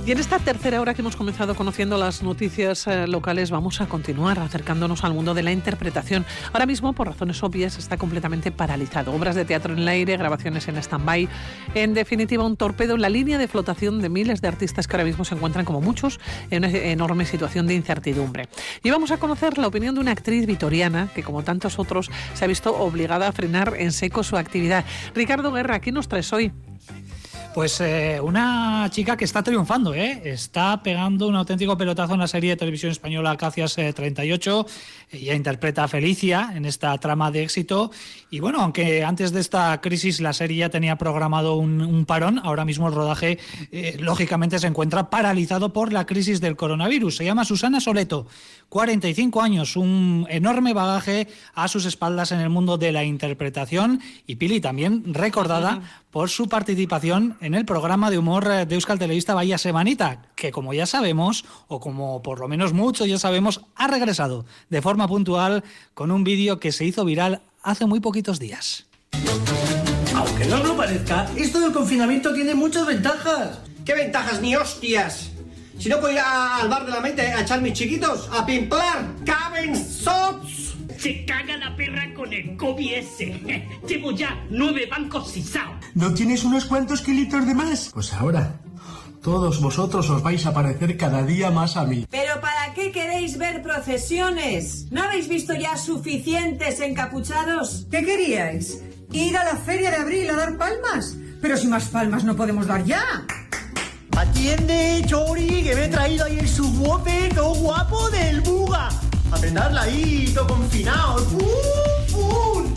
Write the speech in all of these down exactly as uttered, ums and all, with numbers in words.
Y en esta tercera hora que hemos comenzado conociendo las noticias eh, locales, vamos a continuar acercándonos al mundo de la interpretación. Ahora mismo, por razones obvias, está completamente paralizado. Obras de teatro en el aire, grabaciones en stand-by. En definitiva, un torpedo en la línea de flotación de miles de artistas que ahora mismo se encuentran, como muchos, en una enorme situación de incertidumbre. Y vamos a conocer la opinión de una actriz vitoriana que, como tantos otros, se ha visto obligada a frenar en seco su actividad. Ricardo Guerra, ¿qué nos traes hoy? Pues eh, una chica que está triunfando, ¿eh? Está pegando un auténtico pelotazo en la serie de televisión española Acacias eh, treinta y ocho. Ella interpreta a Felicia en esta trama de éxito. Y bueno, aunque antes de esta crisis la serie ya tenía programado un, un parón, ahora mismo el rodaje eh, lógicamente se encuentra paralizado por la crisis del coronavirus. Se llama Susana Soleto, cuarenta y cinco años, un enorme bagaje a sus espaldas en el mundo de la interpretación. Y Pili también recordada por su participación en el programa de humor de Euskal Telebista Vaya Semanita, que como ya sabemos, o como por lo menos muchos ya sabemos, ha regresado de forma puntual con un vídeo que se hizo viral hace muy poquitos días. Aunque no os lo parezca, esto del confinamiento tiene muchas ventajas. ¿Qué ventajas ni hostias? Si no puedo ir a, al bar de la mente a echar mis chiquitos, a pimplar, caben sops. Se caga la perra con el COVID ese. Llevo ya nueve bancos sisados. ¿No tienes unos cuantos kilitos de más? Pues ahora, todos vosotros os vais a parecer cada día más a mí. ¿Pero para qué queréis ver procesiones? ¿No habéis visto ya suficientes encapuchados? ¿Qué queríais? ¿Ir a la feria de abril a dar palmas? Pero si más palmas no podemos dar ya. Atiende, Chori, que me he traído ahí el subwoofer todo guapo del Buga. A prenderla ahí, todo confinado. ¡Pum, pum!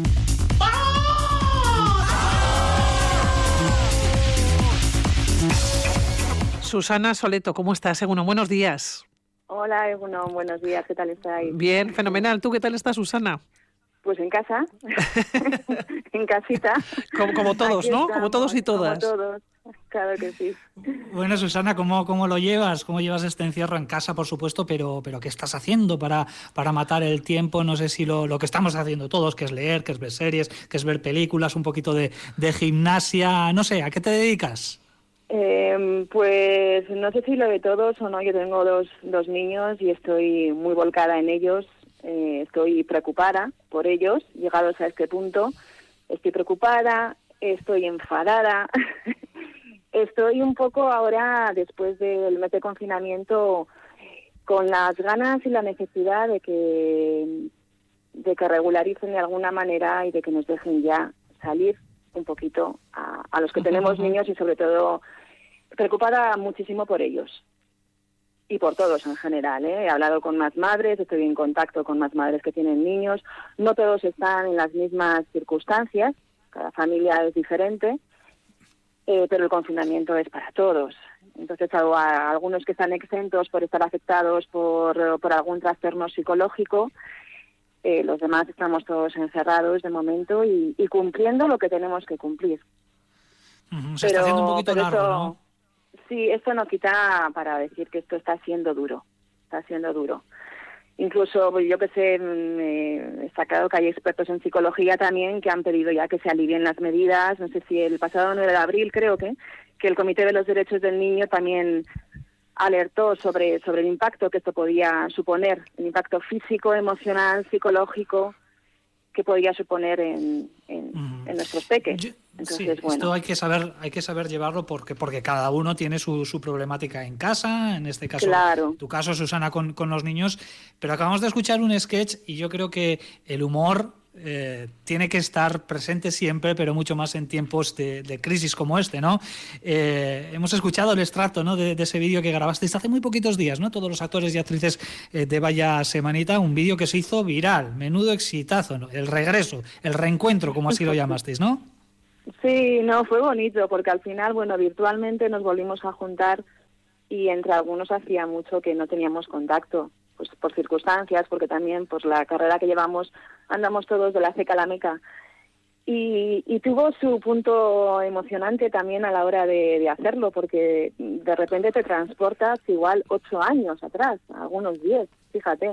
¡Ah! Susana Soleto, ¿cómo estás? Egunon, buenos días. Hola, Egunon, buenos días. ¿Qué tal estáis? Bien, fenomenal. ¿Tú qué tal estás, Susana? Pues en casa, en casita. Como, como todos, Aquí ¿no? estamos, como todos y todas. Como todos, claro que sí. Bueno, Susana, ¿cómo, cómo lo llevas? ¿Cómo llevas este encierro en casa, por supuesto? Pero, pero ¿qué estás haciendo para, para matar el tiempo? No sé si lo, lo que estamos haciendo todos, que es leer, que es ver series, que es ver películas, un poquito de, de gimnasia, no sé, ¿a qué te dedicas? Eh, pues no sé si lo de todos o no. Yo tengo dos, dos niños y estoy muy volcada en ellos. Eh, estoy preocupada por ellos, llegados a este punto. Estoy preocupada, estoy enfadada. Estoy un poco ahora, después del mes de confinamiento, con las ganas y la necesidad de que, de que regularicen de alguna manera y de que nos dejen ya salir un poquito a, a los que tenemos niños y sobre todo preocupada muchísimo por ellos. Y por todos en general, ¿eh? He hablado con más madres, estoy en contacto con más madres que tienen niños. No todos están en las mismas circunstancias, cada familia es diferente, eh, pero el confinamiento es para todos. Entonces, a, a algunos que están exentos por estar afectados por, por algún trastorno psicológico, eh, los demás estamos todos encerrados de momento y, y cumpliendo lo que tenemos que cumplir. Uh-huh. Se pero, está haciendo un poquito largo, eso, ¿no? Sí, esto no quita para decir que esto está siendo duro, está siendo duro. Incluso, yo que sé, eh, he sacado que hay expertos en psicología también que han pedido ya que se alivien las medidas. No sé si el pasado nueve de abril, creo que, que el Comité de los Derechos del Niño también alertó sobre, sobre el impacto que esto podía suponer, el impacto físico, emocional, psicológico que podía suponer en, en, uh-huh. en nuestros peques. Yo, Entonces, sí, bueno. Esto hay que saber, hay que saber llevarlo porque, porque cada uno tiene su, su problemática en casa, en este caso, claro. tu caso, Susana, con, con los niños, pero acabamos de escuchar un sketch y yo creo que el humor eh, tiene que estar presente siempre, pero mucho más en tiempos de, de crisis como este, ¿no? Eh, hemos escuchado el extracto, ¿no?, de, de ese vídeo que grabasteis hace muy poquitos días, ¿no? Todos los actores y actrices eh, de Vaya Semanita, un vídeo que se hizo viral, menudo exitazo, ¿no? El regreso, el reencuentro, como así lo llamasteis, ¿no? Sí, no, fue bonito, porque al final, bueno, virtualmente nos volvimos a juntar y entre algunos hacía mucho que no teníamos contacto, pues por circunstancias, porque también pues la carrera que llevamos andamos todos de la ceca a la meca. Y, y tuvo su punto emocionante también a la hora de, de hacerlo, porque de repente te transportas igual ocho años atrás, algunos diez, fíjate.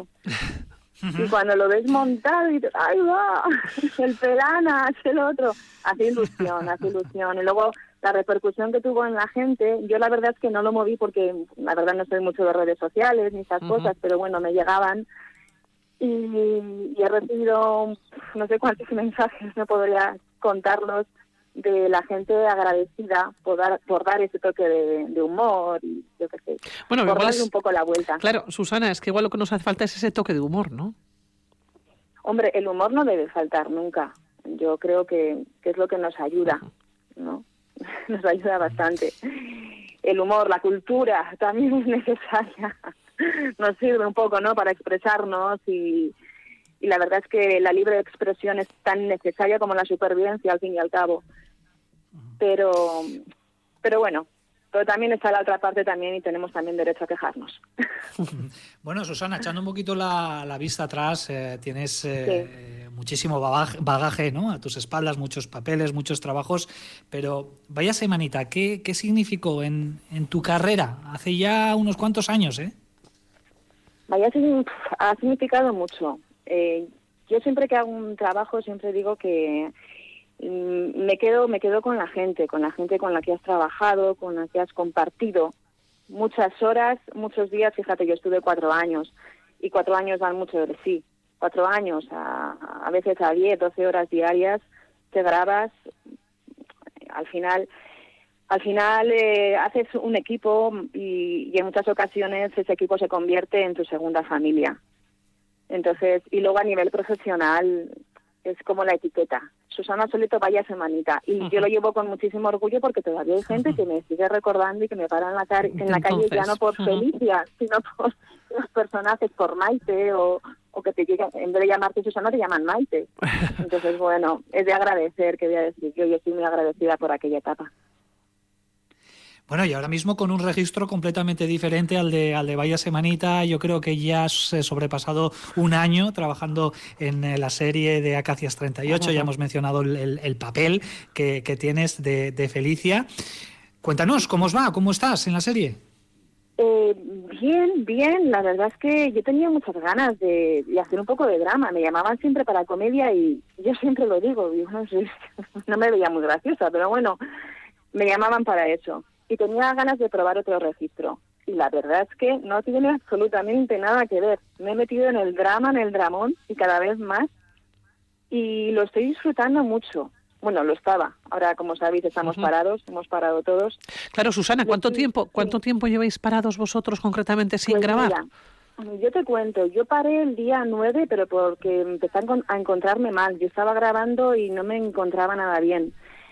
Y cuando lo ves montado y te, ¡ay, va! El Pelanas, el otro. Hace ilusión, hace ilusión. Y luego la repercusión que tuvo en la gente, yo la verdad es que no lo moví porque la verdad no soy mucho de redes sociales ni esas uh-huh. cosas, pero bueno, me llegaban y, y he recibido no sé cuántos mensajes, no podría contarlos, de la gente agradecida por dar, por dar ese toque de, de humor y yo qué sé, bueno, por darle es, un poco la vuelta. Claro, Susana, es que igual lo que nos hace falta es ese toque de humor, ¿no? Hombre, el humor no debe faltar nunca. Yo creo que, que es lo que nos ayuda, ¿no? Nos ayuda bastante. El humor, la cultura también es necesaria. Nos sirve un poco, ¿no?, para expresarnos y, y la verdad es que la libre expresión es tan necesaria como la supervivencia, al fin y al cabo. Pero, pero bueno, pero también está la otra parte también y tenemos también derecho a quejarnos. Bueno, Susana, echando un poquito la, la vista atrás, eh, tienes eh, sí. muchísimo bagaje, bagaje, ¿no?, a tus espaldas, muchos papeles, muchos trabajos, pero vaya semanita, ¿qué, qué significó en, en tu carrera hace ya unos cuantos años, eh? Vaya, ha significado mucho. Eh, yo siempre que hago un trabajo siempre digo que me quedo me quedo con la gente, con la gente con la que has trabajado, con la que has compartido muchas horas, muchos días. Fíjate, yo estuve cuatro años y cuatro años dan mucho de sí. Cuatro años, a, a veces a diez, doce horas diarias te grabas. Al final, al final eh, haces un equipo y, y en muchas ocasiones ese equipo se convierte en tu segunda familia. Entonces, y luego a nivel profesional es como la etiqueta. Susana Soleto, vaya semanita. Y uh-huh. yo lo llevo con muchísimo orgullo porque todavía hay gente uh-huh. que me sigue recordando y que me para en la, car- en la calle ya no por uh-huh. Felicia, sino por los personajes, por Maite, o, o que te llegan, en vez de llamarte Susana, te llaman Maite. Entonces, bueno, es de agradecer, que voy a decir, yo, yo estoy muy agradecida por aquella etapa. Bueno, y ahora mismo con un registro completamente diferente al de al de Vaya Semanita, yo creo que ya has sobrepasado un año trabajando en la serie de Acacias treinta y ocho, uh-huh. ya hemos mencionado el, el, el papel que, que tienes de, de Felicia. Cuéntanos, ¿cómo os va? ¿Cómo estás en la serie? Eh, bien, bien, la verdad es que yo tenía muchas ganas de, de hacer un poco de drama, me llamaban siempre para comedia y yo siempre lo digo, yo no, sé, no me veía muy graciosa, pero bueno, me llamaban para eso. Y tenía ganas de probar otro registro. Y la verdad es que no tiene absolutamente nada que ver. Me he metido en el drama, en el dramón, y cada vez más. Y lo estoy disfrutando mucho. Bueno, lo estaba. Ahora, como sabéis, estamos uh-huh. parados. Hemos parado todos. Claro, Susana, ¿cuánto estoy, tiempo cuánto sí. tiempo lleváis parados vosotros concretamente sin pues grabar? Mira, yo te cuento. Yo paré el día nueve, pero porque empecé a encontrarme mal. Yo estaba grabando y no me encontraba nada bien.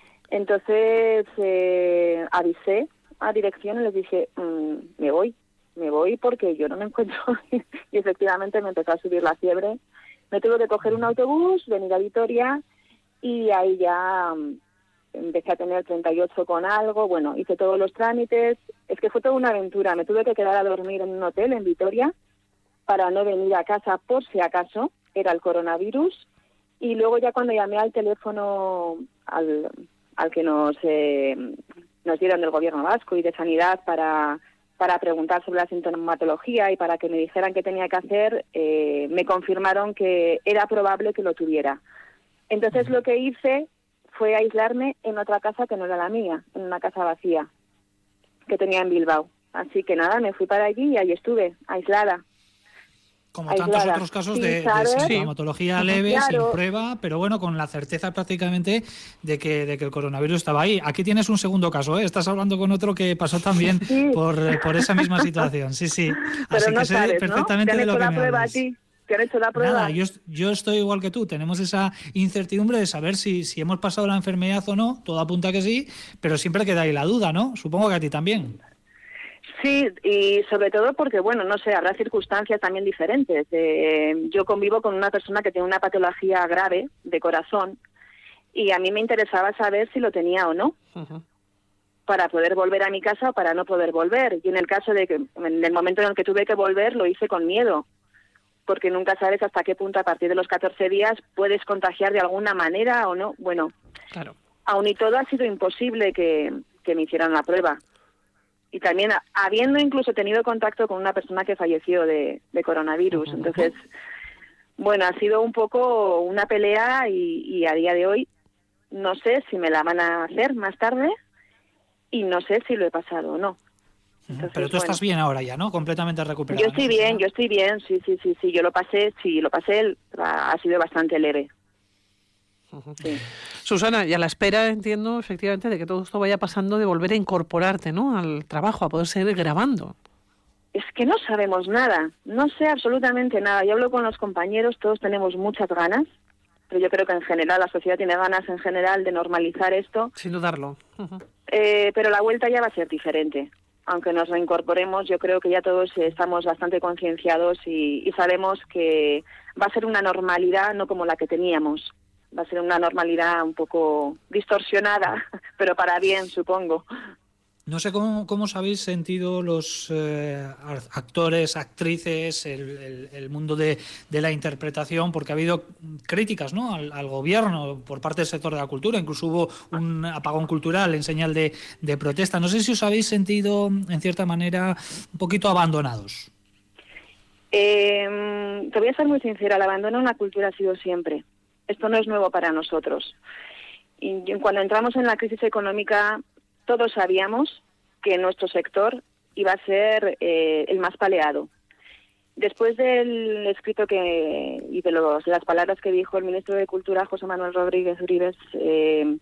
Entonces eh, avisé a dirección y les dije, mmm, me voy, me voy porque yo no me encuentro. Y efectivamente me empezó a subir la fiebre. Me tuve que coger un autobús, venir a Vitoria y ahí ya um, empecé a tener treinta y ocho con algo. Bueno, hice todos los trámites. Es que fue toda una aventura. Me tuve que quedar a dormir en un hotel en Vitoria para no venir a casa por si acaso era el coronavirus. Y luego ya cuando llamé al teléfono al... al que nos eh, nos dieron del gobierno vasco y de sanidad para para preguntar sobre la sintomatología y para que me dijeran qué tenía que hacer, eh, me confirmaron que era probable que lo tuviera. Entonces lo que hice fue aislarme en otra casa que no era la mía, en una casa vacía que tenía en Bilbao. Así que nada, me fui para allí y ahí estuve, aislada. Como tantos aislada. Otros casos de, de sintomatología sí. leve, claro. sin prueba, pero bueno, con la certeza prácticamente de que, de que el coronavirus estaba ahí. Aquí tienes un segundo caso, ¿eh? Estás hablando con otro que pasó también sí. por, por esa misma situación. Sí, sí. Pero Así no que sabes, sé perfectamente ¿no? de lo que la me prueba hablas. A ti? ¿Te han hecho la prueba? Nada, yo, yo estoy igual que tú. Tenemos esa incertidumbre de saber si, si hemos pasado la enfermedad o no. Todo apunta que sí, pero siempre queda ahí la duda, ¿no? Supongo que a ti también. Sí, y sobre todo porque, bueno, no sé, habrá circunstancias también diferentes. Eh, yo convivo con una persona que tiene una patología grave de corazón y a mí me interesaba saber si lo tenía o no, uh-huh. para poder volver a mi casa o para no poder volver. Y en el caso de que, en el momento en el que tuve que volver, lo hice con miedo, porque nunca sabes hasta qué punto a partir de los catorce días puedes contagiar de alguna manera o no. Bueno, claro. Aún y todo ha sido imposible que, que me hicieran la prueba. Y también habiendo incluso tenido contacto con una persona que falleció de, de coronavirus. Entonces, bueno, ha sido un poco una pelea y, y a día de hoy no sé si me la van a hacer más tarde y no sé si lo he pasado o no. Entonces, pero tú bueno, estás bien ahora ya, ¿no? Completamente recuperada. Yo estoy ¿no? bien, yo estoy bien, sí, sí, sí, sí. Yo lo pasé, sí, lo pasé, ha sido bastante leve. Sí. Susana, y a la espera, entiendo, efectivamente, de que todo esto vaya pasando, de volver a incorporarte, ¿no?, al trabajo, a poder seguir grabando. Es que no sabemos nada, no sé absolutamente nada. Yo hablo con los compañeros, todos tenemos muchas ganas, pero yo creo que en general la sociedad tiene ganas en general de normalizar esto. Sin dudarlo. Uh-huh. Eh, pero la vuelta ya va a ser diferente. Aunque nos reincorporemos, yo creo que ya todos estamos bastante concienciados y, y sabemos que va a ser una normalidad no como la que teníamos. Va a ser una normalidad un poco distorsionada, pero para bien, supongo. No sé cómo, cómo os habéis sentido los eh, actores, actrices, el, el, el mundo de, de la interpretación, porque ha habido críticas, ¿no?, al, al gobierno por parte del sector de la cultura. Incluso hubo un apagón cultural en señal de, de protesta. No sé si os habéis sentido, en cierta manera, un poquito abandonados. Eh, te voy a ser muy sincera, el abandono en la cultura ha sido siempre. Esto no es nuevo para nosotros. Y cuando entramos en la crisis económica, todos sabíamos que nuestro sector iba a ser eh, el más paleado. Después del escrito que y de, los, de las palabras que dijo el ministro de Cultura, José Manuel Rodríguez Uribes, eh,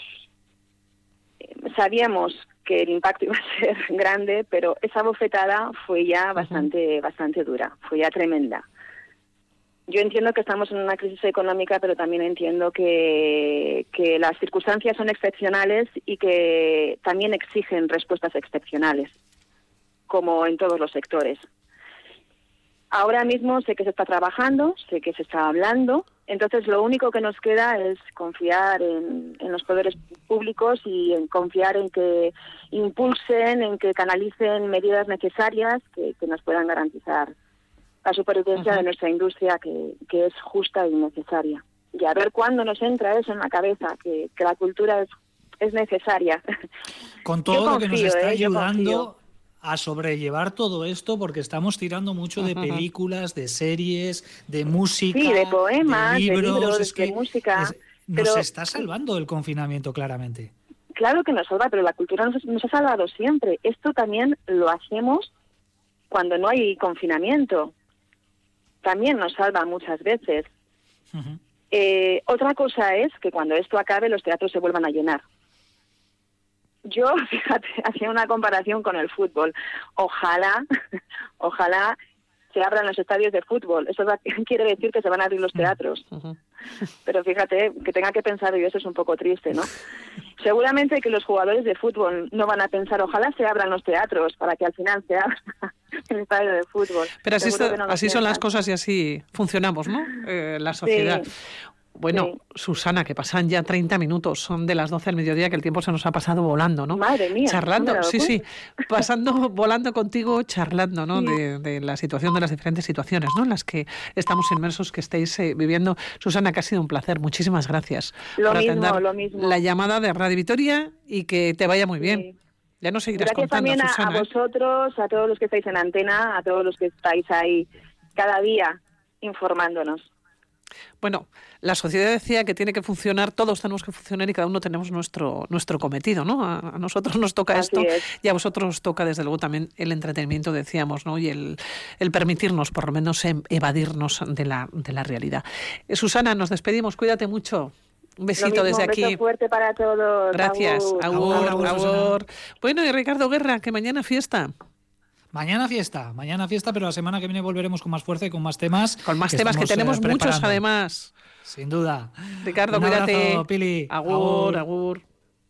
sabíamos que el impacto iba a ser grande, pero esa bofetada fue ya bastante, bastante dura, fue ya tremenda. Yo entiendo que estamos en una crisis económica, pero también entiendo que, que las circunstancias son excepcionales y que también exigen respuestas excepcionales, como en todos los sectores. Ahora mismo sé que se está trabajando, sé que se está hablando, entonces lo único que nos queda es confiar en, en los poderes públicos y en confiar en que impulsen, en que canalicen medidas necesarias que, que nos puedan garantizar la supervivencia uh-huh. de nuestra industria, que, que es justa y necesaria. Y a ver cuándo nos entra eso en la cabeza, que, que la cultura es, es necesaria. Con todo confío, lo que nos está eh, ayudando a sobrellevar todo esto, porque estamos tirando mucho uh-huh. de películas, de series, de música, sí, de poemas, de libros, de, libros, es que de música. Es, nos pero, está salvando el confinamiento, claramente. Claro que nos salva, pero la cultura nos, nos ha salvado siempre. Esto también lo hacemos cuando no hay confinamiento. También nos salva muchas veces. Uh-huh. Eh, otra cosa es que cuando esto acabe los teatros se vuelvan a llenar. Yo, fíjate, hacía una comparación con el fútbol. Ojalá, ojalá se abran los estadios de fútbol. Eso va, quiere decir que se van a abrir los teatros. Uh-huh. Pero fíjate, que tenga que pensar, y eso es un poco triste, ¿no? Seguramente que los jugadores de fútbol no van a pensar, ojalá se abran los teatros para que al final se abra el estadio de fútbol. Pero así, está, no así son las cosas y así funcionamos, ¿no? Eh, la sociedad. Sí. Bueno, sí. Susana, que pasan ya treinta minutos, son de las doce al mediodía, que el tiempo se nos ha pasado volando, ¿no? Madre mía. Charlando, sí, sí, pasando, volando contigo, charlando, ¿no? Sí. De, de la situación, de las diferentes situaciones, ¿no? En las que estamos inmersos, que estáis eh, viviendo. Susana, que ha sido un placer, muchísimas gracias lo por mismo, atender lo mismo. la llamada de Radio Vitoria y que te vaya muy bien. Sí. Ya nos seguirás gracias contando, también a, Susana, a vosotros, a todos los que estáis en antena, a todos los que estáis ahí cada día informándonos. Bueno, la sociedad decía que tiene que funcionar, todos tenemos que funcionar y cada uno tenemos nuestro nuestro cometido, ¿no? A, a nosotros nos toca Así esto es. Y a vosotros os toca, desde luego, también el entretenimiento, decíamos, ¿no? Y el, el permitirnos, por lo menos, evadirnos de la, de la realidad. Eh, Susana, nos despedimos, cuídate mucho. Un besito mismo, desde un aquí. Un beso fuerte para todos. Gracias. Agur, agur, agur, agur. Bueno, y Ricardo Guerra, que mañana fiesta. Mañana fiesta, mañana fiesta, pero la semana que viene volveremos con más fuerza y con más temas. Con más que temas que tenemos eh, muchos, además. Sin duda. Ricardo, Un cuídate. Abrazo, Pili. Agur, agur. agur.